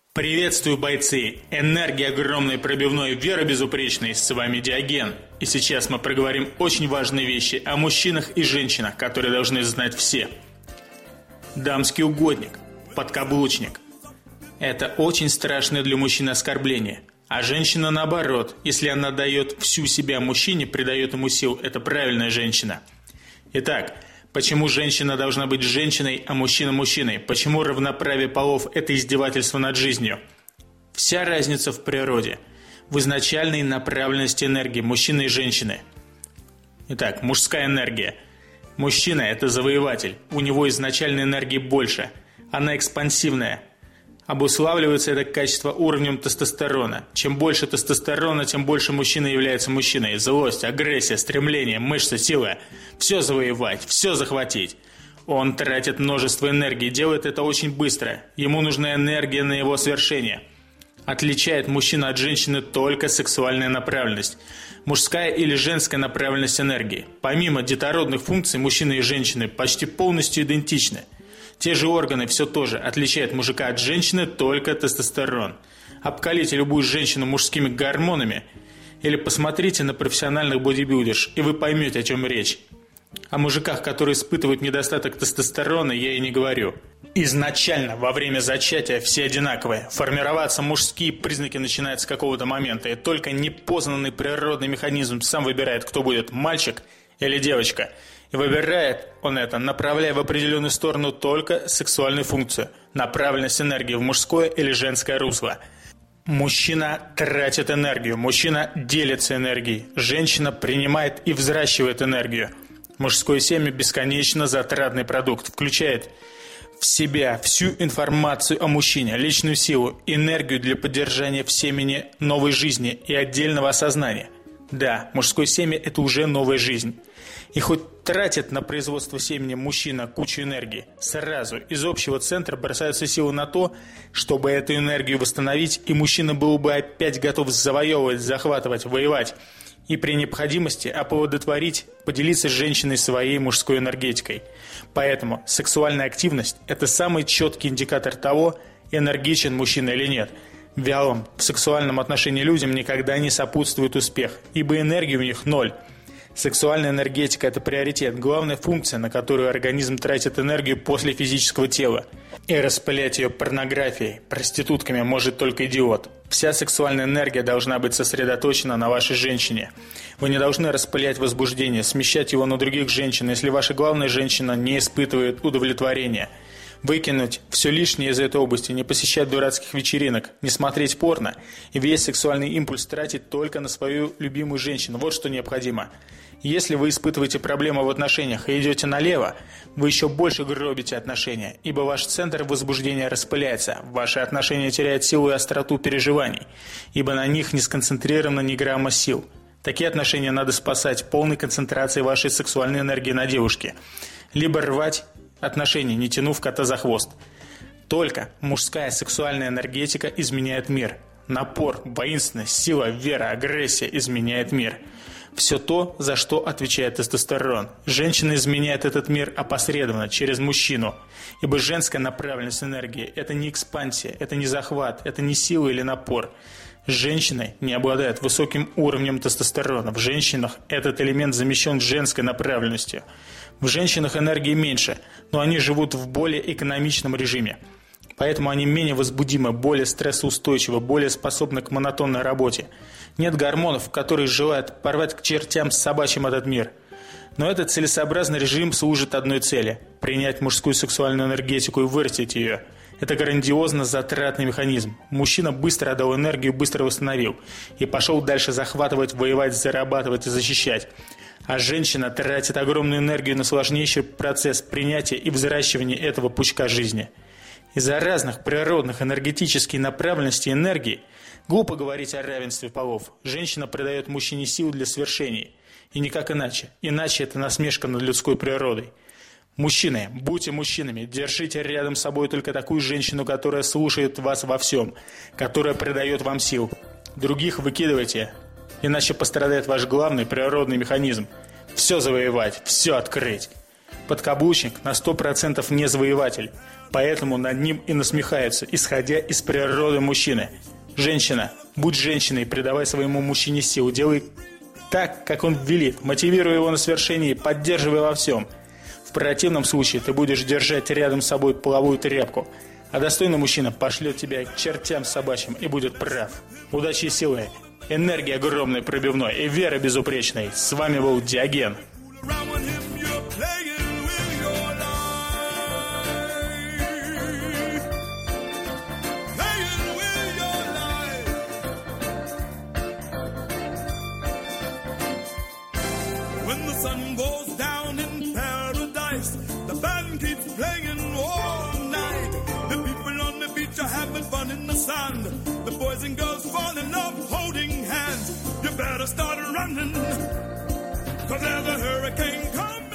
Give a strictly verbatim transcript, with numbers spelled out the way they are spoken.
Приветствую, бойцы! Энергия огромной, пробивной, вера безупречной. С вами Диоген. И сейчас мы проговорим очень важные вещи о мужчинах и женщинах, которые должны знать все. Дамский угодник, подкаблучник. Это очень страшное для мужчины оскорбление. А женщина наоборот, если она дает всю себя мужчине, придает ему сил, это правильная женщина. Итак, почему женщина должна быть женщиной, а мужчина мужчиной? Почему равноправие полов – это издевательство над жизнью? Вся разница в природе, в изначальной направленности энергии мужчины и женщины. Итак, мужская энергия. Мужчина – это завоеватель, у него изначальной энергии больше, она экспансивная. Обуславливается это качество уровнем тестостерона. Чем больше тестостерона, тем больше мужчина является мужчиной. Злость, агрессия, стремление, мышцы, сила. Все завоевать, все захватить. Он тратит множество энергии, делает это очень быстро. Ему нужна энергия на его свершение. Отличает мужчину от женщины только сексуальная направленность. Мужская или женская направленность энергии. Помимо детородных функций, мужчины и женщины почти полностью идентичны. Те же органы, все то же, отличает мужика от женщины только тестостерон. Обкалите любую женщину мужскими гормонами или посмотрите на профессиональных бодибилдерш, и вы поймете, о чем речь. О мужиках, которые испытывают недостаток тестостерона, я и не говорю. Изначально, во время зачатия, все одинаковые. Формироваться мужские признаки начинают с какого-то момента, и только непознанный природный механизм сам выбирает, кто будет, мальчик или девочка. И выбирает он это, направляя в определенную сторону только сексуальную функцию, направленность энергии в мужское или женское русло. Мужчина тратит энергию, мужчина делится энергией, женщина принимает и взращивает энергию. Мужское семя – бесконечно затратный продукт, включает в себя всю информацию о мужчине, личную силу, энергию для поддержания в семени новой жизни и отдельного осознания. Да, мужское семя – это уже новая жизнь. И хоть тратит на производство семени мужчина кучу энергии, сразу из общего центра бросаются силы на то, чтобы эту энергию восстановить, и мужчина был бы опять готов завоевывать, захватывать, воевать. И при необходимости оплодотворить, поделиться с женщиной своей мужской энергетикой. Поэтому сексуальная активность – это самый четкий индикатор того, энергичен мужчина или нет. Вялым в сексуальном отношении людям никогда не сопутствует успех, ибо энергии у них ноль. Сексуальная энергетика – это приоритет, главная функция, на которую организм тратит энергию после физического тела. И распылять ее порнографией, проститутками может только идиот. Вся сексуальная энергия должна быть сосредоточена на вашей женщине. Вы не должны распылять возбуждение, смещать его на других женщин, если ваша главная женщина не испытывает удовлетворения. Выкинуть все лишнее из этой области, не посещать дурацких вечеринок, не смотреть порно и весь сексуальный импульс тратить только на свою любимую женщину. Вот что необходимо. Если вы испытываете проблемы в отношениях и идете налево, вы еще больше гробите отношения, ибо ваш центр возбуждения распыляется, ваши отношения теряют силу и остроту переживаний, ибо на них не сконцентрировано ни грамма сил. Такие отношения надо спасать полной концентрацией вашей сексуальной энергии на девушке, либо рвать отношения, не тянув кота за хвост. Только мужская сексуальная энергетика изменяет мир. Напор, воинственность, сила, вера, агрессия изменяет мир. Все то, за что отвечает тестостерон. Женщина изменяет этот мир опосредованно, через мужчину. Ибо женская направленность энергии – это не экспансия, это не захват, это не сила или напор. Женщины не обладают высоким уровнем тестостерона. В женщинах этот элемент замещен женской направленностью. В женщинах энергии меньше, но они живут в более экономичном режиме. Поэтому они менее возбудимы, более стрессоустойчивы, более способны к монотонной работе. Нет гормонов, которые желают порвать к чертям с собачьим этот мир. Но этот целесообразный режим служит одной цели – принять мужскую сексуальную энергетику и вырастить ее. Это грандиозно затратный механизм. Мужчина быстро отдал энергию, быстро восстановил. И пошел дальше захватывать, воевать, зарабатывать и защищать. А женщина тратит огромную энергию на сложнейший процесс принятия и взращивания этого пучка жизни. Из-за разных природных энергетических направленностей энергии глупо говорить о равенстве полов. Женщина придает мужчине силу для свершений. И никак иначе. Иначе это насмешка над людской природой. Мужчины, будьте мужчинами, держите рядом с собой только такую женщину, которая слушает вас во всем, которая придает вам сил. Других выкидывайте, иначе пострадает ваш главный природный механизм. Все завоевать, все открыть. Подкаблучник на сто процентов не завоеватель, поэтому над ним и насмехаются, исходя из природы мужчины. Женщина, будь женщиной, придавай своему мужчине силу, делай так, как он велит, мотивируй его на свершение и поддерживай во всем. В противном случае ты будешь держать рядом с собой половую тряпку, а достойный мужчина пошлет тебя к чертям собачьим и будет прав. Удачи и силы, энергии огромной пробивной и веры безупречной. С вами был Диоген. When the sun goes down in paradise, the band keeps playing all night. The people on the beach are having fun in the sand. The boys and girls fall in love holding hands. You better start running, 'cause there's a hurricane coming.